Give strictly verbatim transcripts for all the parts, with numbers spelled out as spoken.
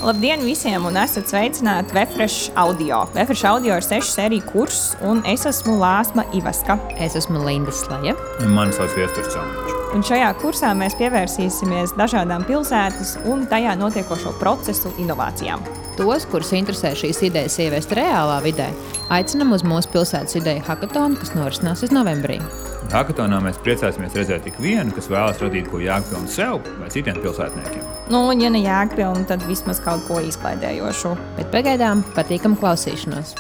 Labdien visiem un esat sveicināti Vefresh Audio. Vefresh Audio ir sešu sēriju kurs un es esmu Lāsma Ivaska. Es esmu Linda Slaja. Un mani sauc Viesturs Celmiņš. Un šajā kursā mēs pievērsīsimies dažādām pilsētas un tajā notiekošo procesu inovācijām. Tos, kurus interesē šīs idejas ieviest reālā vidē, aicinam uz mūsu pilsētas ideju hakatonu, kas norisināsies novembrī. Hakatonā mēs priecāsimies redzēt tik vienu, kas vēlas radīt ko jēgpilnu sev vai citiem pilsētniekiem. Nu, un ja ne jēgpilnu, tad vismaz kaut ko izklaidējošu. Bet pagaidām patīkam klausīšanos.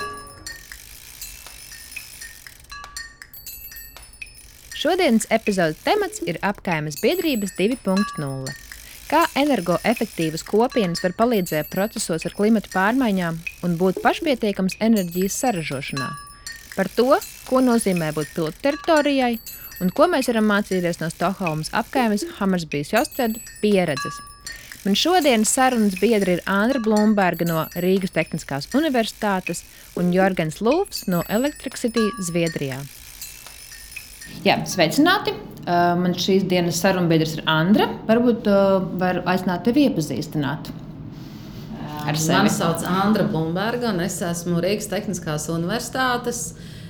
Šodienas epizodes temats ir apkaimes biedrības divi punkti nulle. Kā energoefektīvas kopienas var palīdzēt procesos ar klimatu pārmaiņām un būt pašpietiekams enerģijas saražošanā. Par to, ko nozīmē būt pilotu teritorijai un ko mēs varam mācīties no Stokholmas apkaimes Hammarby's Jostred pieredzes. Man šodienas sarunas biedri ir Andra Blumberga no Rīgas Tehniskās universitātes un Jorgens Lūfs no Electricity Zviedrijā. Jā, sveicināti! Man šīs dienas sarunbiedrs ir Andra. Varbūt var aicināt tevi iepazīstināt ar sevi. Mani sauc Andra Blumberga un es esmu Rīgas Tehniskās universitātes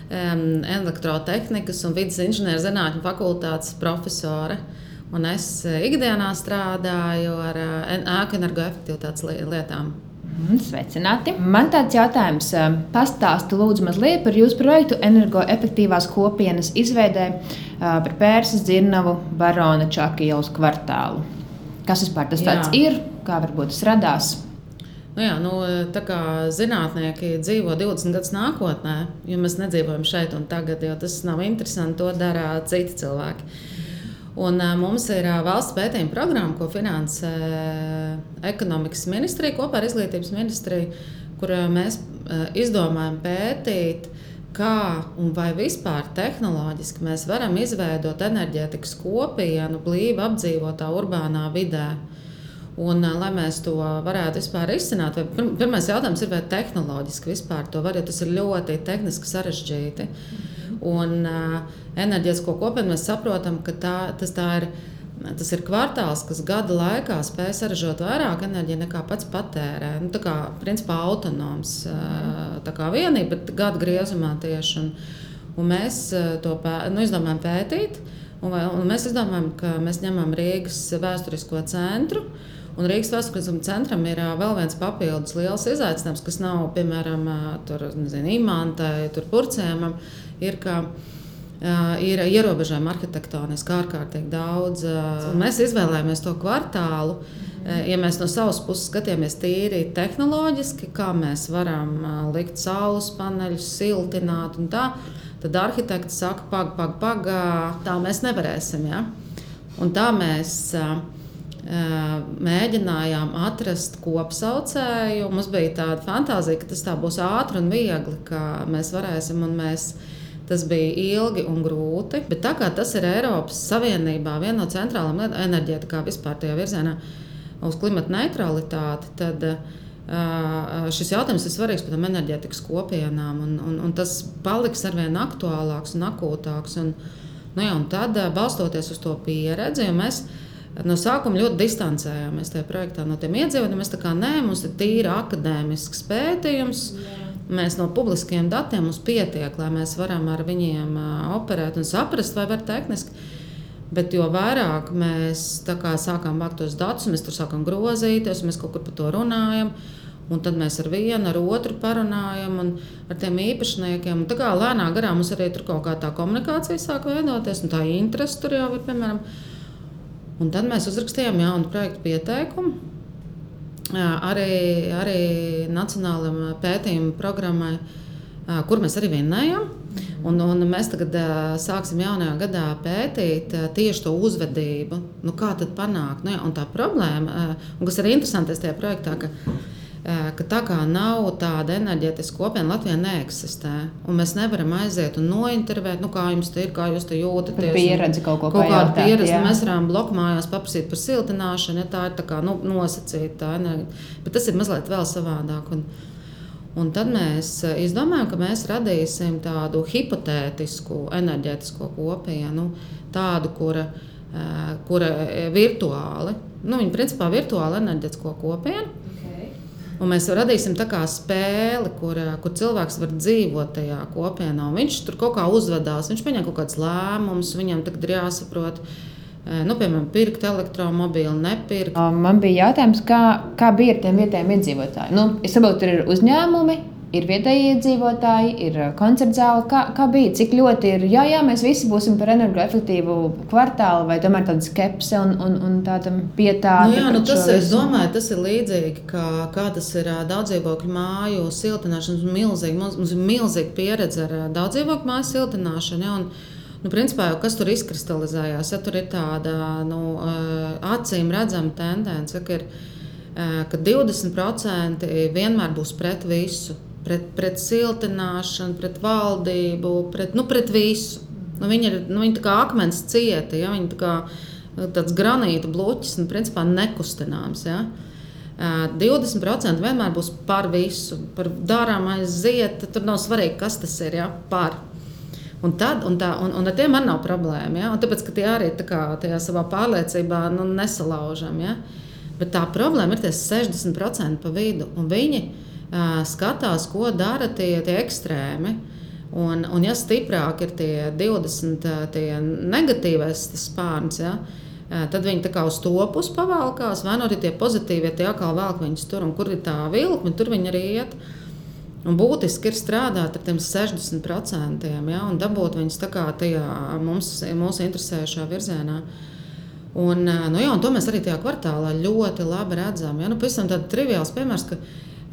elektrotehnikas un vides inženierzinātņu fakultātes profesore. Un es ikdienā strādāju ar ēku energoefektivitātes lietām. Sveicināti! Man tāds jautājums. Pastāsti lūdzu mazliet par jūsu projektu energoefektīvās kopienas izveidē par Pērsas, Dzirnavu, Barona Čaka ielas kvartālu. Kas vispār tas tāds jā. ir? Kā varbūt tas radās? Nu jā, nu, tā kā zinātnieki dzīvo divdesmit gadus nākotnē, jo mēs nedzīvojam šeit un tagad, jo tas nav interesanti, to dara citi cilvēki. Un mums ir valsts pētījuma programma, ko finansē ekonomikas ministrija kopā ar izglītības ministriju, kur mēs izdomājam pētīt, kā un vai vispār tehnoloģiski mēs varam izveidot enerģētikas kopienu blīvi apdzīvotā urbānā vidē. Un, lai mēs to varētu vispār izsināt, pirmais jautājums ir, vai tehnoloģiski vispār to var, jo tas ir ļoti tehniski sarežģīti. Un uh, enerģētisko kopienu mēs saprotam, ka tā, tas, tā ir, tas ir kvartāls, kas gada laikā spēj saražot vairāk enerģiju nekā pats patērē. Nu, tā kā principā autonoms uh, tā kā vienība, bet gada griezumā tieši. Un, un mēs uh, to pē, nu, izdomājam pētīt, un, un mēs izdomājam, ka mēs ņemam Rīgas vēsturisko centru. Un Rīgas vēsturiskajam centram ir uh, vēl viens papildus liels izaicinājums, kas nav, piemēram, uh, tur, nezinu, Imantai, tur Purcēmam, ir, ka uh, ir ierobežojumi arhitektoniski ārkārtīgi daudz. Uh, mēs izvēlējāmies to kvartālu, uh, ja mēs no savas puses skatījāmies tīri tehnoloģiski, kā mēs varam uh, likt saules paneļus, siltināt un tā, tad arhitekti saka, pag, pag, pag, tā mēs nevarēsim, ja? Un tā mēs uh, mēģinājām atrast kopsaucēju. Mums bija tāda fantāzija, ka tas tā būs ātri un viegli, ka mēs varēsim, un mēs, tas bija ilgi un grūti. Bet tā kā tas ir Eiropas Savienībā viena no centrālām lietām enerģētikā vispār tajā virzienā uz klimata neutralitāti, tad uh, šis jautājums ir svarīgs par tām enerģētikas kopienām, un, un, un tas paliks arvien aktuālāks un akūtāks. Un, nu jā, un tad, balstoties uz to pieredzi, mēs no sākuma ļoti distancējāmies tajā projektā no tiem iedzīvotājiem. Mēs tā kā nē, mums ir tīri akadēmisks pētījums. Mēs no publiskiem datiem mums pietiek, lai mēs varam ar viņiem operēt un saprast, vai var tehniski. Bet jo vairāk mēs tā kā sākām vākt tos datus, mēs tur sākām grozīties, mēs kaut kur par to runājam. Un tad mēs ar vienu, ar otru parunājam un ar tiem īpašniekiem. Un tā kā lēnā garā mums arī tur kaut kā tā komunikācija sāk veidoties, un tā interese tur jau ir, piemēram. Un tad mēs uzrakstījām jaunu projektu pieteikumu arī, arī Nacionālajam pētījumu programmai, kur mēs arī vinnējam. Un, un mēs tagad sāksim jaunajā gadā pētīt tieši to uzvedību. Nu, kā tad panākt? Nu, jā, un tā problēma, un kas ir interesantais tajā projektā, ka ka tā kā nav tāda enerģētiska kopiena, Latvijā neeksistē. Un mēs nevaram aiziet un nointervēt, nu kā jums te ir, kā jūs te jūtaties. Par pieredzi kaut ko kaut pajautāt. Kādu pieredzi. Mēs varam blokmājās paprasīt par siltināšanu, ja tā ir tā kā nu, nosacīta enerģija. Bet tas ir mazliet vēl savādāk. Un, un tad mēs izdomājam, ka mēs radīsim tādu hipotētisku enerģētisko kopienu, tādu, kura, kura virtuāli, nu viņa principā virtuāli enerģētisko kopienu. Un mēs radīsim tā kā spēli, kur, kur cilvēks var dzīvot tajā kopienā. Viņš tur kaut kā uzvedās, viņš pieņem kaut kādus lēmumus, viņam tagad ir jāsaprot, nu, piemēram, pirkt elektromobīlu, nepirkt. Man bija jautājums, kā, kā bija ar tiem vietējiem iedzīvotājiem. Nu, es saprotu, tur ir uzņēmumi, ir vietējie iedzīvotāji, ir koncertzāle. Kā, kā bija? Cik ļoti ir, jā, jā, mēs visi būsim par energoefektīvu kvartālu, vai tomēr tāda skepse un, un, un tāda pietāta? Nu jā, nu tas, es domāju, tas ir līdzīgi, kā, kā tas ir daudzdzīvokļu māju siltināšana. Milzīgi, mums ir milzīga pieredze ar daudzdzīvokļu māju siltināšanu. Ja, un, nu, principā, kas tur izkristalizējās? Ja, tur ir tāda nu, acīm redzama tendence, ka, ir, ka divdesmit procenti vienmēr būs pret visu. Pret, pret siltināšanu, pret valdību, pret, nu, pret visu. Nu, viņi ir nu, viņi tā kā akmens cieti, ja? Viņi tā kā tāds granīta bloķis un principā nekustināms. Ja? divdesmit procenti vienmēr būs par visu, par dārāmais ziet, tur nav svarīgi, kas tas ir, ja? Par. Un, tad, un, tā, un, un ar tiem man nav problēma, ja? Un tāpēc, ka tie arī tā kā tajā savā pārliecībā nu, nesalaužam. Ja? Bet tā problēma ir tie sešdesmit procenti pa vidu, un viņi skatās, ko dara tie, tie ekstrēmi. Un, un ja stiprāk ir tie divdesmit tie negatīvais spārns, ja, tad viņi tā kā uz to pusi pavalkās, vai nu arī tie pozitīvie, tie atkal velk viņus tur, un kur ir tā vilkme, tur viņi arī iet. Un būtiski ir strādāt ar tiem sešdesmit procentiem, ja, un dabūt viņus tā kā tajā mums, mūsu interesējušā virzienā. Un, nu jā, un to mēs arī tajā kvartālā ļoti labi redzam. Ja. Nu, pavisam tāda triviāls piemērs, ka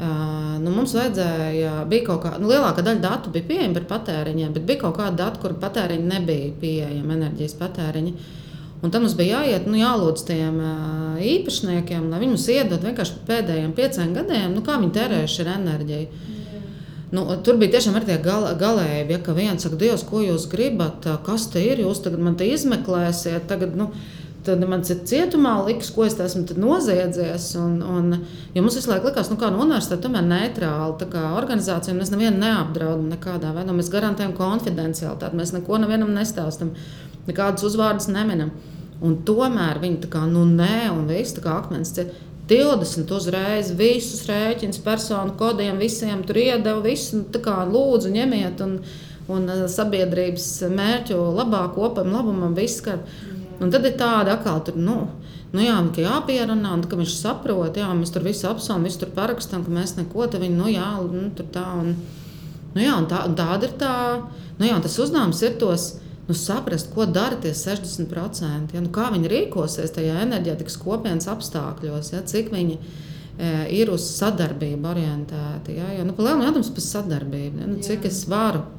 Uh, nu, mums vajadzēja, bija kaut kā, nu, lielākā daļa datu bija pieejama par patēriņiem, bet bija kaut kāda data, kur patēriņi nebija pieejama, enerģijas patēriņi. Un tam mums bija jāiet, nu, jālūdz tiem uh, īpašniekiem, lai viņi mums iedod vienkārši pēdējiem pieciem gadiem, nu, kā viņi tērējuši ar enerģiju. Nu, tur bija tiešām arī tie gal, galēji, ja, ka viens saka, Dievs, ko jūs gribat, kas te ir, jūs tagad man te izmeklēsiet, tagad, nu, tad man ir cietumā liks, ko es esmu noziedzies. Un, un, jo mums visu laiku likās, nu kā no universitāte tomēr neitrāla tā kā organizācija, un mēs nevienu neapdraudam nekādā veidā. Mēs garantējam konfidencialitāti, mēs neko nevienam nestāstam, nekādas uzvārdas neminam. Un tomēr viņi tā kā, nu nē, un viss tā kā akmens ciet. divdesmit uzreiz, visus rēķins, personu kodiem, visiem tur iedeva, visu tā kā lūdzu ņemiet, un, un sabiedrības mērķu labā kopam, labumam, viss, ka un tad ir tāda atkal, tur, nu, nu jā, ka jāpierunā, un ka viņš saprot, jā, mēs tur visu apsauām, visu tur parakstam, ka mēs neko, tad viņi, nu jā, nu, tur tā, un, nu jā, un, tā, un tāda ir tā, nu jā, un tas uzdevums ir tos, nu, saprast, ko dara tie sešdesmit procenti, ja, nu, kā viņi rīkosies tajā enerģētikas kopienas apstākļos, ja, cik viņi e, ir uz sadarbību orientēti, ja, jo, nu, pa lielu jautājums par sadarbību, ja, nu, cik es varu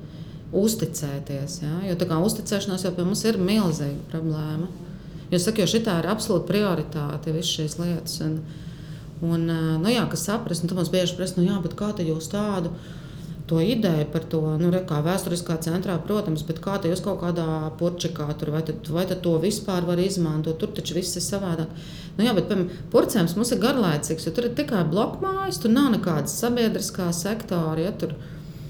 uzticēties, ja? Jo tā kā uzticēšanās jau pie mums ir milzīga problēma. Jo saka, jo šitā ir absolūta prioritāte, visas šīs lietas. Un, un nu jā, kas saprast, un tu mums bieži prasa, nu jā, bet kā te jūs tādu, to ideju par to, nu re, kā vēsturiskā centrā, protams, bet kā te jūs kaut kādā purčikā tur, vai tad, vai tad to vispār var izmantot, tur taču viss ir savādāk. Nu jā, bet, piemēram, purcēms mums ir garlaicīgs, jo tur ir tikai blokmājas, tur nav nekādas sabiedriskā sektora, ja tur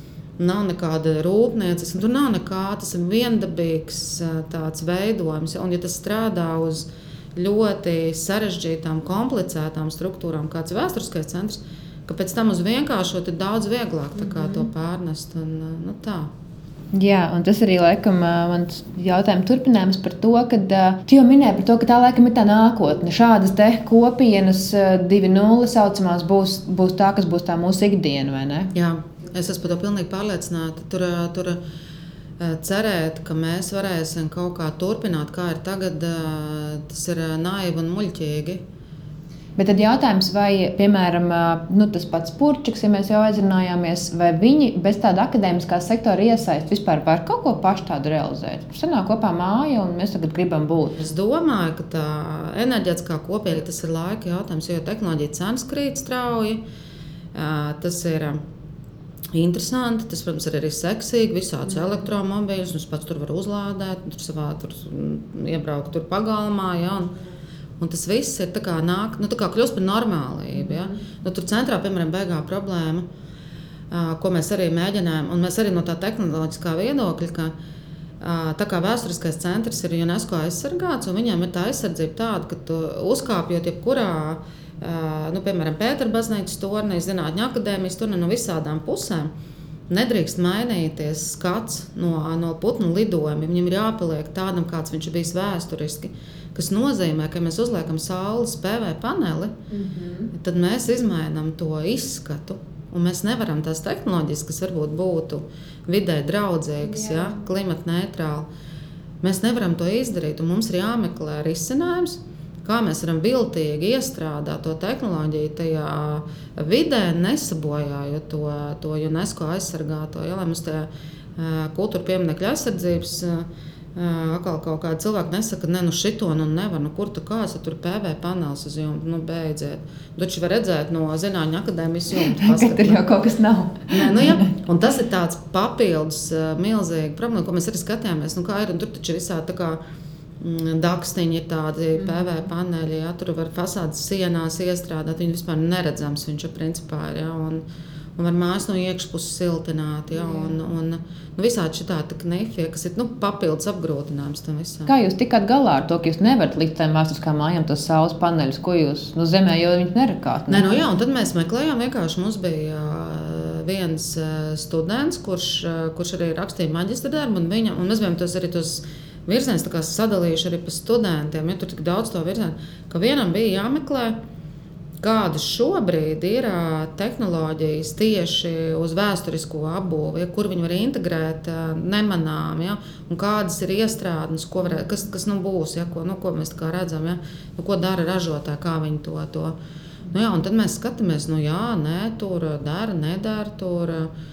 nav nekāda rūpnieces, un tur nav nekā, tas ir viendabīgs tāds veidojums. Un ja tas strādā uz ļoti sarežģītām, komplicētām struktūrām, kāds vēsturiskais centrs, ka pēc tam uz vienkāršot ir daudz vieglāk tā kā to pārnest. Un, nu, tā. Jā, un tas arī laikam mans jautājums turpinājums par to, ka tu jau minēji par to, ka tā laikam ir tā nākotne. Šādas te kopienas divi nulle saucamās būs, būs tā, kas būs tā mūsu ikdiena, vai ne? Jā. Es esmu par to pilnīgi pārliecināta. Tur, tur cerēt, ka mēs varēsim kaut kā turpināt, kā ir tagad, tas ir naivi un muļķīgi. Bet tad jautājums, vai, piemēram, nu, tas pats Purčiks, ja mēs jau aizrunājāmies, vai viņi bez tāda akadēmiskā sektora iesaist vispār var kaut ko pašu tādu realizēt? Sanāk kopā māja, un mēs tagad gribam būt. Es domāju, ka tā enerģētiskā kopiena, tas ir laika jautājums, jo tehnoloģija cenas krīt strauji. Tas ir interesanti, tas, protams, ir arī seksīgi, visādus elektromobīļus, un pats tur var uzlādēt, tur savā tur iebraukt tur pagalmā, ja, un, un tas viss ir tā kā nāk, nu tā kā kļūst par normālību, ja. Nu, tur centrā, piemēram, beigā problēma, ko mēs arī mēģinājām, un mēs arī no tā tehnoloģiskā viedokļa, ka tā kā vēsturiskais centrs ir UNESCO aizsargāts, un viņiem ir tā aizsardzība tāda, ka tu uzkāpjot jebkurā nu, piemēram, Pētera baznīcas tornī, Zinātņu akadēmijas tornī, no visādām pusēm. Nedrīkst mainīties skats no, no putnu lidojuma. Viņam ir jāpaliek tādam, kāds viņš ir bijis vēsturiski. Kas nozīmē, ka mēs uzliekam saules P V paneli, mm-hmm. tad mēs izmainām to izskatu. Un mēs nevaram tās tehnoloģijas, kas varbūt būtu vidē draudzīgas, ja, klimata neitrāli. Mēs nevaram to izdarīt. Un mums ir jāmeklē risinājums, kā mēs varam viltīgi iestrādāt to tehnoloģiju tajā vidē, nesabojājot to, to UNESCO aizsargāto. Ja, lai mums tajā kultūra pieminekļa aizsardzības atkal kaut kādi cilvēki nesaka, ne, nu šito nu nevar, nu kur tu kāds, tur P V panelis uz jumta, nu beidziet. Taču var redzēt no Zinātņu akadēmijas jumta. Ka tur jau kaut kas nav. Nē, nu, ja. Un tas ir tāds papildus milzīgi problēma, ko mēs arī skatījāmies. Nu, kā ir, un tur taču visā tā kā dakstiņi ir tādi P V paneļi, ja, tur var fasādes sienās iestrādāt, viņi vispār neredzams, viņš ir principā, ja, un, un var mājas no iekšpuses siltināt, ja, un, un nu, visādi šitādi knifi, kas ir, nu, papildus apgrūtinājums tam visam. Kā jūs tikāt galā ar to, ka jūs nevarat likt tām vēsturiskām mājām tos saules paneļus, ko jūs, nu, zemē jau viņi nerakāt? Ne? Nē, nu jā, un tad mēs meklējām, vienkārši mums bija viens students, kurš, kurš arī rakstīja maģistra darbu, un, viņa, un mēs bijām tos arī tos virziens sadalījuši arī pa studentiem, ja tur tik daudz to virzienu, ka vienam bija jāmeklē, kādas šobrīd ir tehnoloģijas tieši uz vēsturisko apbūvi, ja, kur viņi var integrēt nemanām, ja, un kādas ir iestrādnes, ko var, kas, kas nu būs, ja, ko, nu, ko mēs tā kā redzam, ja, nu, ko dara ražotāji, kā viņi to. to. Nu, jā, un tad mēs skatāmies, nu jā, nē, tur dara, nedara, tur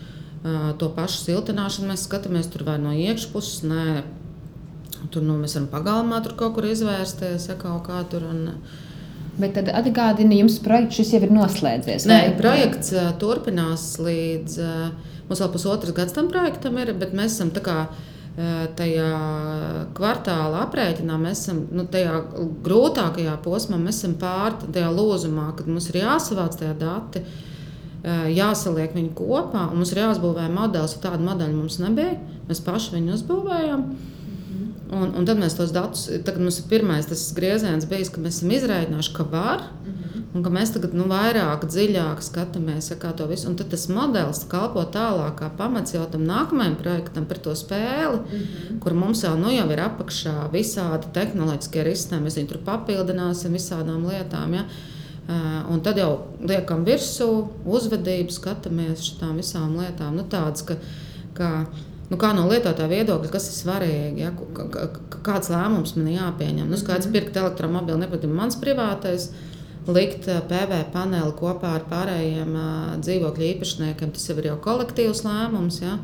to pašu siltināšanu mēs skatāmies, tur vai no iekšpuses, nē, tur nu, mēs varam pagalmā tur kaut kur izvērsties, ja kaut kā tur. Un... Bet tad atgādini, jums projekts šis jau ir noslēdzies? Nē, projekts uh, turpinās līdz, uh, mums vēl pusotras gads tam projektam ir, bet mēs esam tā kā uh, tajā kvartāla aprēķinā, mēs esam, nu, tajā grūtākajā posmā, mēs esam pār tajā lūzumā, kad mums ir jāsavāc tajā dati, uh, jāsaliek viņi kopā, un mums ir jāuzbūvē modelis, jo tāda modeļa mums nebija, mēs paši viņu uzbūvējam. Un, un tad mēs tos datus, tagad mums ir pirmais tas grieziens bijis, ka mēs esam izrēķinājuši, ka var, mm-hmm. un ka mēs tagad nu, vairāk, dziļāk skatāmies, ja, kā to visu. Un tad tas modelis kalpo tālāk kā pamats jau tam nākamajam projektam par to spēli, mm-hmm. kur mums jau, nu, jau ir apakšā visādi tehnoloģiskie risinājumi, mēs viņu tur papildināsim visādām lietām, ja. Un tad jau liekam virsū, uzvedību, skatāmies šitām visām lietām, nu tādas, ka, ka Nu, kā no lietotāja viedokļa, kas ir svarīgi, ja? Kāds lēmums man jāpieņem. Nu, skaidrs, pirkt elektromobili nepatīk mans privātais, likt P V paneli kopā ar pārējiem dzīvokļu īpašniekiem, tas jau ir jau kolektīvs lēmums. Ja?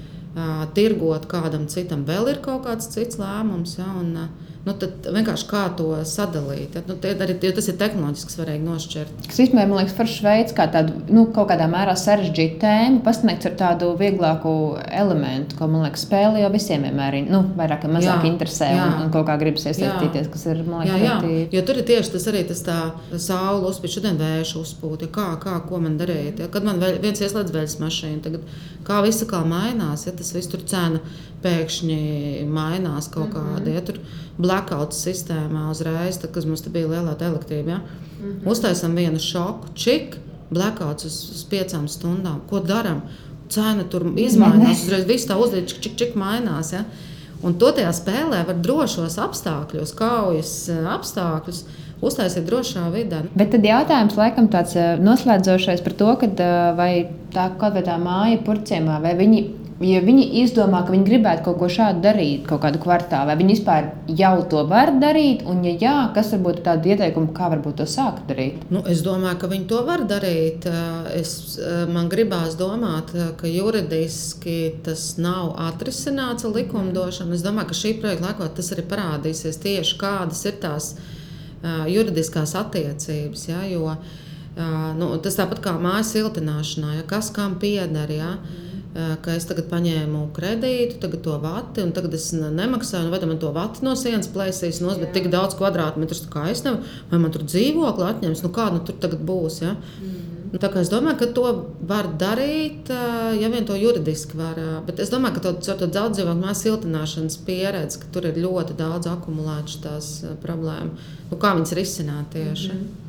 Tirgot kādam citam vēl ir kaut kāds cits lēmums. Ja? Un, nu, tad vienkārši kā to sadalīt. Ja? Nu, arī, tas ir tehnoloģiski svarīgi nošķirt. Tas īstenībā, man liekas, foršs veids, kā tādu, nu, kaut kādā mērā sarežģītu tēmu pasniegts ar tādu vieglāku elementu, ko, man liekas, spēle jau visiem vienmēr, nu, vairāk vai mazāk jā, interesē jā. Un, un kaut kā gribas iesaistīties, kas ir, man liekas, jā, jā. Ļoti... Jo tur ir tieši tas arī tas tā saule uzpīt, šodien vējš uzpūt, ja? kā, kā, ko man darīt. Ja? Kad man vēl, viens ieslēdz veļas mašīnu, tagad kā viss kā mainās, ja? Tas viss tur cena pēkšņi mainās kaut kāda, ja? Tur blackouts sistēmā uzreiz, tad, kad mums te bija lielā elektrība. Ja? Mm-hmm. Uztaisam vienu šoku, čik, blackouts uz, uz piecām stundām. Ko daram? Cena tur izmainās, uzreiz viss tā uzdīt, čik, čik, čik mainās. Ja? Un to tajā spēlē var drošos apstākļos, kaujas apstākļus, uztaisīt drošā vidē. Bet tad jautājums laikam tāds noslēdzošais par to, kad vai tā kaut vai tā māja Purvciemā, vai viņi, ja viņi izdomā, ka viņi gribētu kaut ko šādu darīt, kaut kādu kvartālu, vai viņi vispār jau to var darīt, un ja jā, kas varbūt tādi ieteikumi, kā varbūt to sākt darīt? Nu, es domāju, ka viņi to var darīt. Es, man gribās domāt, ka juridiski tas nav atrisināts ar likumdošanu. Es domāju, ka šī projekta laikā tas arī parādīsies tieši kādas ir tās uh, juridiskās attiecības, ja, jo uh, nu, tas tāpat kā mājas siltināšanā, ja, kas kam pieder, ja, uh, ka es tagad paņēmu kredītu, tagad to vati, un tagad es nemaksāju, nu, vai man to vati no sienas plēsīs, no, bet tik daudz kvadrātmetrus, kā es nevaru, vai man tur dzīvokli atņems, nu kā nu tur tagad būs, ja. Mm. Tā kā es domāju, ka to var darīt, ja vien to juridiski var. Bet es domāju, ka to, to daudz dzīvokļu mājas siltināšanas pieredze, ka tur ir ļoti daudz akumulētas tās problēmas. Nu, kā viņas risināt tieši? Mm-hmm.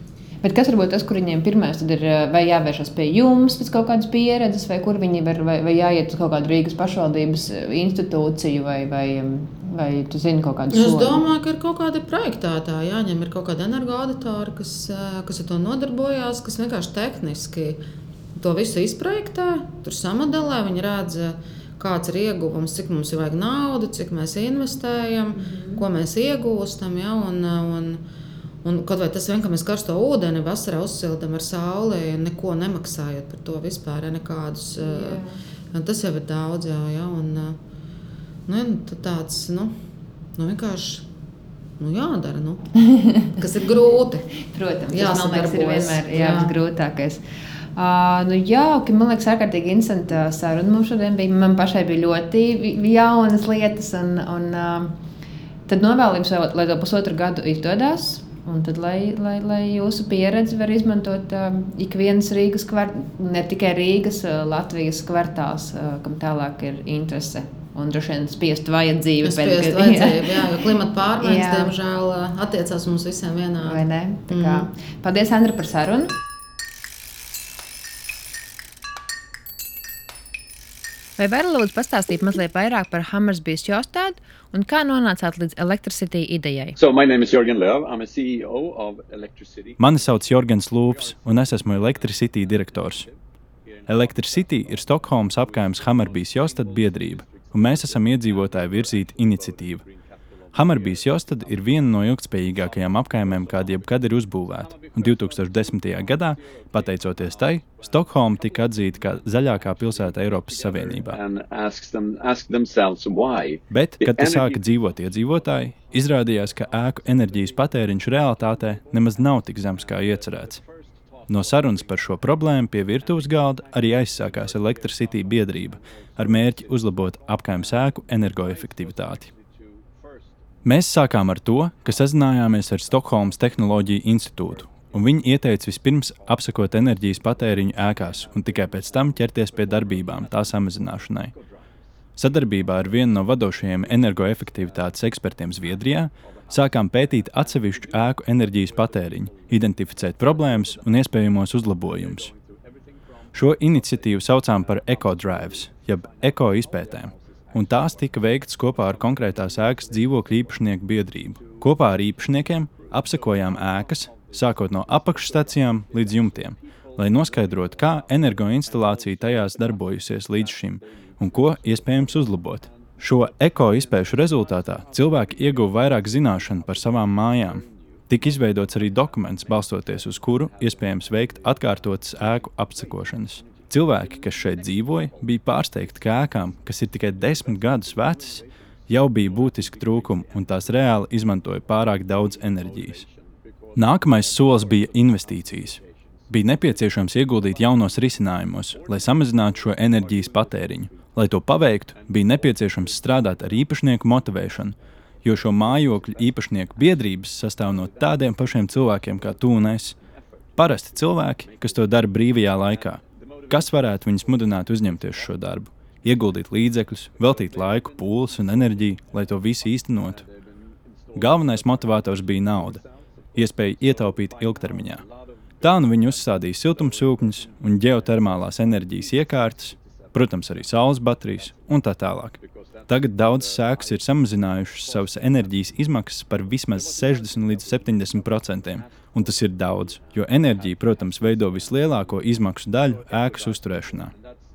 Bet kas varbūt tas, kur viņiem pirmais tad ir, vai jāvēršas pie jums pēc kaut kādas pieredzes, vai kur viņi var, vai, vai jāiet uz kaut kādu Rīgas pašvaldības institūciju, vai, vai, vai tu zini kaut kādu Es soli? domāju, ka ir kaut kādi projektētāji, jāņem ir kaut kāda energoauditori, kas, kas ar to nodarbojās, kas vienkārši tehniski to visu izprojektē, tur samodelē, viņi redz, kāds ir ieguvums, cik mums ir vajag naudu, cik mēs investējam, mm-hmm. ko mēs iegūstam, ja, un, un, un kaut vai tas vien, ka mēs karsto ūdeni vasarā uzsildam ar sauli, neko nemaksājot par to vispār, ja, nekādus, yeah. tas jau ir daudz, jā, ja, un, nu, tāds, nu, nu vienkārši, nu, jādara, nu, kas ir grūti. Protams, jā, tas, man liekas, ir vienmēr jā, grūtākais. Uh, nu, jā, okay, man liekas, ārkārtīgi interesanta saruna mums šodien bija. Man pašai bija ļoti jaunas lietas, un, un uh, tad novēlu jums, lai to pusotru gadu izdodas. Un tad, lai, lai, lai jūsu pieredzi var izmantot uh, ik viens Rīgas kvartāls, ne tikai Rīgas, uh, Latvijas kvartāls, uh, kam tālāk ir interese. Un droši vien spiestu vajadzību. Spiestu vajadzību, jā, jo klimata pārmaiņas, diemžēl, attiecās mums visiem vienā. Vai ne? Tā kā, mm. Paldies, Andra, par sarunu. Vai vari lūdzu pastāstīt mazliet vairāk par Hammersbys Jostad un kā nonācāt līdz Electricity idejai? So, my name is Jörgen Lööv. I'm a C E O of Electricity. Mani sauc Jorgens Lūps, un es esmu Electricity direktors. Electricity ir Stokholmas apkaimes Hammersbys Jostad biedrība, un mēs esam iedzīvotāju virzīta iniciatīva. Hammersbys Jostad ir viena no ilgtspējīgākajām apkaimēm, kāda jebkad ir uzbūvēta, un divi tūkstoši desmitajā gadā, pateicoties tai, Stokholma tika atzīta kā zaļākā pilsēta Eiropas Savienībā. Them, Bet, kad te sāka dzīvot iedzīvotāji, izrādījās, ka ēku enerģijas patēriņš realitātē nemaz nav tik zems kā iecerēts. No sarunas par šo problēmu pie virtuves galda arī aizsākās Electricity biedrība ar mērķi uzlabot apkaimes ēku energoefektivitāti. Mēs sākām ar to, ka sazinājāmies ar Stokholmas Tehnoloģiju institūtu, un viņi ieteica vispirms apsakot enerģijas patēriņu ēkās un tikai pēc tam ķerties pie darbībām tā samazināšanai. Sadarbībā ar vienu no vadošajiem energoefektivitātes ekspertiem Zviedrijā sākām pētīt atsevišķu ēku enerģijas patēriņu, identificēt problēmas un iespējamos uzlabojumus. Šo iniciatīvu saucām par Eco-Drives, jeb eko-izpētēm, un tās tika veiktas kopā ar konkrētās ēkas dzīvokļu īpašnieku biedrību. Kopā ar īpašniekiem apsekojām ēkas, sākot no apakšstacijām līdz jumtiem, lai noskaidrotu, kā energoinstalācija tajās darbojusies līdz šim un ko iespējams uzlabot. Šo eko-izpēšu rezultātā cilvēki ieguva vairāk zināšanu par savām mājām. Tika izveidots arī dokuments, balstoties uz kuru iespējams veikt atkārtotas ēku apsekošanas. Cilvēki, kas šeit dzīvoja, bija pārsteigti, ka ēkām, kas ir tikai desmit gadus vecas, jau bija būtiski trūkumi un tās reāli izmantoja pārāk daudz enerģijas. Nākamais solis bija investīcijas. Bija nepieciešams ieguldīt jaunos risinājumos, lai samazinātu šo enerģijas patēriņu. Lai to paveiktu, bija nepieciešams strādāt ar īpašnieku motivēšanu, jo šo mājokļu īpašnieku biedrības sastāv no tādiem pašiem cilvēkiem kā tu un es. Parasti cilvēki, kas to dara brīvajā laikā. Kas varētu viņus mudināt uzņemties šo darbu, ieguldīt līdzekļus, veltīt laiku, pūles un enerģiju, lai to visu īstenotu? Galvenais motivators bija nauda, iespēja ietaupīt ilgtermiņā. Tā nu viņi uzstādīja siltumsūkņus un ģeotermālās enerģijas iekārtas, protams arī saules baterijas un tā tālāk. Tagad daudzas ēkas ir samazinājušas savas enerģijas izmaksas par vismaz sešdesmit līdz septiņdesmit procentiem. Un tas ir daudz, jo enerģija, protams, veido vislielāko izmaksu daļu ēkas uzturēšanā.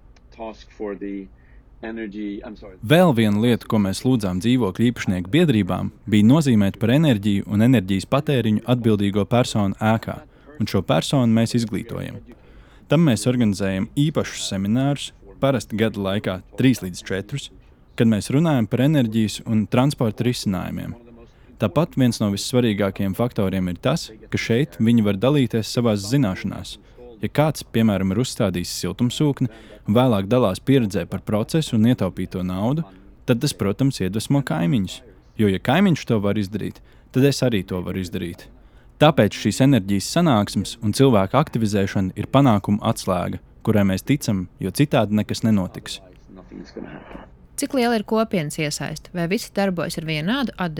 Vēl viena lieta, ko mēs lūdzām dzīvokļu īpašnieku biedrībām, bija nozīmēt par enerģiju un enerģijas patēriņu atbildīgo personu ēkā, un šo personu mēs izglītojam. Tam mēs organizējam īpašus seminārus, parasti gada laikā trīs līdz četrus, kad mēs runājam par enerģijas un transporta risinājumiem. Tāpat viens no vissvarīgākajiem faktoriem ir tas, ka šeit viņi var dalīties savās zināšanās. Ja kāds, piemēram, ir uzstādījis siltumsūkni un vēlāk dalās pieredzē par procesu un ietaupīto naudu, tad tas, protams, iedvesmo kaimiņus. Jo, ja kaimiņš to var izdarīt, tad es arī to varu izdarīt. Tāpēc šīs enerģijas sanāksmes un cilvēku aktivizēšana ir panākuma atslēga, kurai mēs ticam, jo citādi nekas nenotiks. Cik liela ir kopienas iesaiste? Vai visi darbojas ar vienādu atdevi?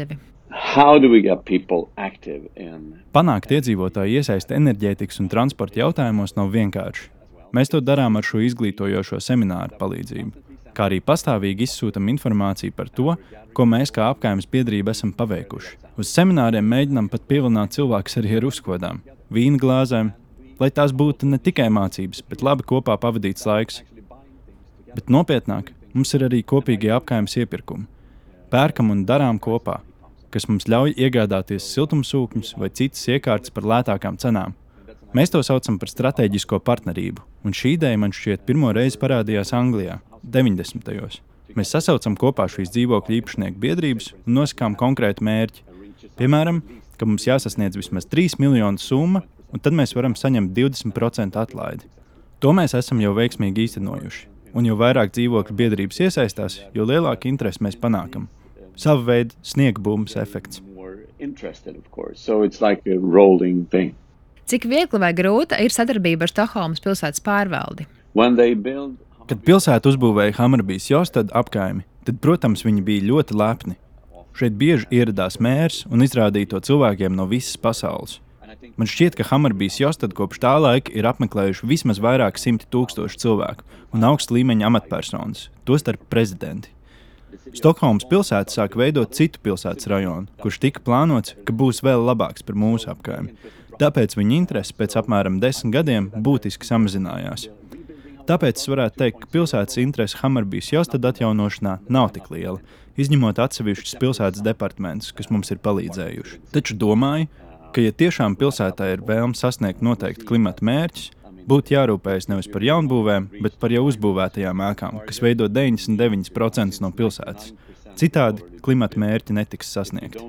how do we get people active in... Panākt iedzīvotāju iesaisti enerģētikas un transporta jautājumos nav vienkārši. Mēs to darām ar šo izglītojošo semināru palīdzību, kā arī pastāvīgi izsūtam informāciju par to, ko mēs kā apkaimes biedrība esam paveikuši. Uz semināriem mēģinām pat pievilināt cilvēkus arī ar uzkodām, vīna glāzēm, lai tās būtu ne tikai mācības, bet labi kopā pavadīts laiks. Bet nopietnāk, mums ir arī kopīgie apkaimes iepirkumi. Pērkam un darām kopā, kas mums ļauj iegādāties siltumsūkņus vai citas iekārtas par lētākām cenām. Mēs to saucam par stratēģisko partnerību, un šī ideja man šķiet pirmo reizi parādījās Anglijā, deviņdesmitajos. Mēs sasaucam kopā šīs dzīvokļu īpašnieku biedrības un nosakām konkrētu mērķi. Piemēram, ka mums jāsasniedz vismaz trīs miljonu summa, un tad mēs varam saņemt divdesmit procentu atlaidi. To mēs esam jau veiksmīgi īstenojuši, un jo vairāk dzīvokļu biedrības iesaistās, jo lielāku interesi mēs panākam. Sava veida sniega bumbas efekts. So it's like a rolling thing. Cik viegli vai grūta ir sadarbība ar Stokholmas pilsētas pārvaldi? Build... Kad pilsēta uzbūvēja Hammarby's Jostad apkaimi, tad, protams, viņi bija ļoti lepni. Šeit bieži ieradās mērs un izrādīja to cilvēkiem no visas pasaules. Man šķiet, ka Hammarby's Jostad kopš tā laika ir apmeklējuši vismaz vairāk simti tūkstoši cilvēku un augsta līmeņa amatpersonas, tostarp prezidenti. Stokholmas pilsēta sāk veidot citu pilsētas rajonu, kurš tika plānots, ka būs vēl labāks par mūsu apkaimi. Tāpēc viņa interese pēc apmēram desmit gadiem būtiski samazinājās. Tāpēc es varētu teikt, ka pilsētas interese Hammarby's Jostad atjaunošanā nav tik liela, izņemot atsevišķus pilsētas departamentus, kas mums ir palīdzējuši. Taču domāju, ka ja tiešām pilsētā ir vēlme sasniegt noteikti klimata mērķus, būtu jārūpējas nevis par jaunbūvēm, bet par jau uzbūvētajām ēkām, kas veido deviņdesmit deviņi procenti no pilsētas. Citādi klimata mērķi netiks sasniegti.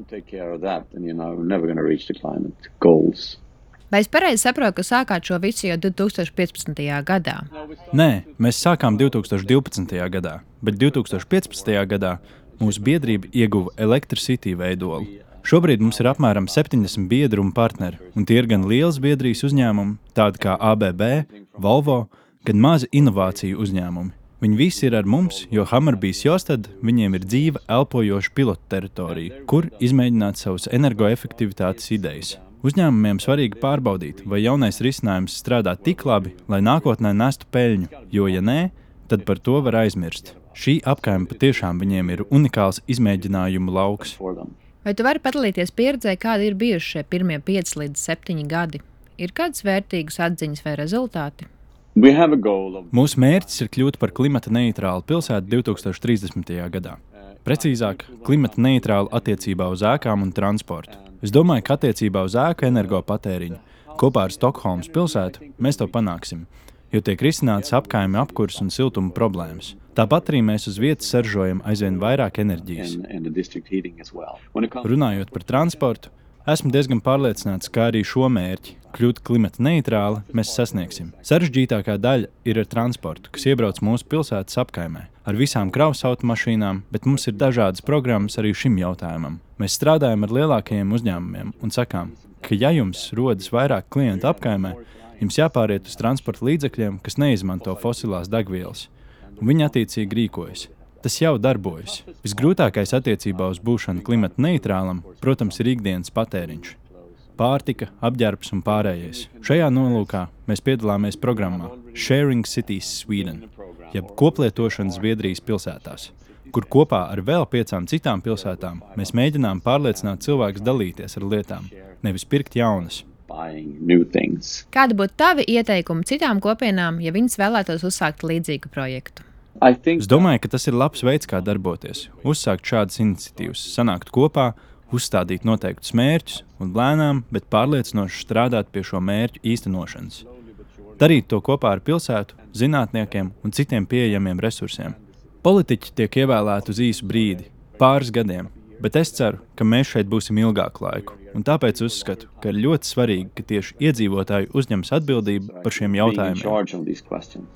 Vai es pareizi saprotu, ka sākāt šo visu jau divi tūkstoši piecpadsmitajā gadā? Nē, mēs sākām divi tūkstoši divpadsmitajā gadā, bet divi tūkstoši piecpadsmitajā gadā mūsu biedrība ieguva Electricity veidolu. Šobrīd mums ir apmēram septiņdesmit biedru un partneri, un tie ir gan lielas biedrijas uzņēmumi, tādi kā A B B, Volvo, gan mazi inovāciju uzņēmumi. Viņi visi ir ar mums, jo Hammarby's Jostad viņiem ir dzīva, elpojoša pilotu teritorija, kur izmēģināt savus energoefektivitātes idejas. Uzņēmumiem svarīgi pārbaudīt, vai jaunais risinājums strādā tik labi, lai nākotnē nestu peļņu, jo, ja nē, tad par to var aizmirst. Šī apkaime patiešām viņiem ir unikāls izmēģinājumu lauks. Vai tu vari padalīties pieredzē, kādi ir bijuši šie pirmie pieci līdz septiņi gadi? Ir kādas vērtīgas atziņas vai rezultāti? Of... Mūsu mērķis ir kļūt par klimata neitrālu pilsētu divi tūkstoši trīsdesmitajā gadā. Precīzāk, klimata neitrālu attiecībā uz ēkām un transportu. Es domāju, ka attiecībā uz ēku energopatēriņu kopā ar Stokholmas pilsētu mēs to panāksim, jo tiek risināts apkaime apkurs un siltuma problēmas. Tāpat arī mēs uz vietas saržojam aizvien vairāk enerģijas. Runājot par transportu, esmu diezgan pārliecināts, ka arī šo mērķi, kļūt klimata neitrāli, mēs sasniegsim. Sarežģītākā daļa ir ar transportu, kas iebrauc mūsu pilsētas apkaimē, ar visām kravas automašīnām, bet mums ir dažādas programmas arī šim jautājumam. Mēs strādājam ar lielākajiem uzņēmumiem un sakām, ka ja jums rodas vairāk klientu apkaimē, jums jāpāriet uz transporta līdzekļiem, kas neizmanto fosilās degvielas, un viņi attiecīgi rīkojas. Tas jau darbojas. Visgrūtākais attiecībā uz būšanu klimata neitrālam, protams, ir ikdienas patēriņš. Pārtika, apģērbs un pārējais. Šajā nolūkā mēs piedalāmies programmā Sharing Cities Sweden, jeb koplietošanas Zviedrijas pilsētās, kur kopā ar vēl piecām citām pilsētām mēs mēģinām pārliecināt cilvēkus dalīties ar lietām, nevis pirkt jaunas. Kāda būtu tavi ieteikumi citām kopienām, ja viņas vēlētos uzsākt līdzīgu projektu? Es domāju, ka tas ir labs veids, kā darboties, uzsākt šādas iniciatīvas, sanākt kopā, uzstādīt noteiktus mērķus un lēnām, bet pārliecinoši strādāt pie šo mērķu īstenošanas. Darīt to kopā ar pilsētu, zinātniekiem un citiem pieejamiem resursiem. Politiķi tiek ievēlēti uz īsu brīdi, pāris gadiem, bet es ceru, ka mēs šeit būsim ilgāku laiku. Un tāpēc uzskatu, ka ir ļoti svarīgi, ka tieši iedzīvotāji uzņems atbildību par šiem jautājumiem.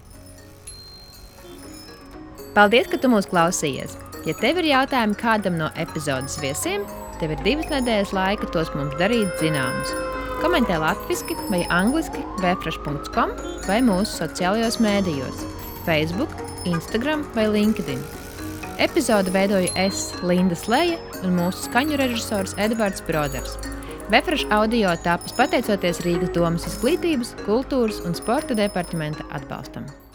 Paldies, ka tu mūs klausījies! Ja tev ir jautājumi kādam no epizodes viesiem, tev ir divas nedēļas laika tos mums darīt zināmus. Komentē latviski vai angliski vefresh punkts com vai mūsu sociālajos mēdījos – Facebook, Instagram vai LinkedIn. Epizodu veidoju es, Linda Sleja, un mūsu skaņu režisors Edvards Broders. Vefresh audio tapis pateicoties Rīgas domas izglītības, kultūras un sporta departamenta atbalstam.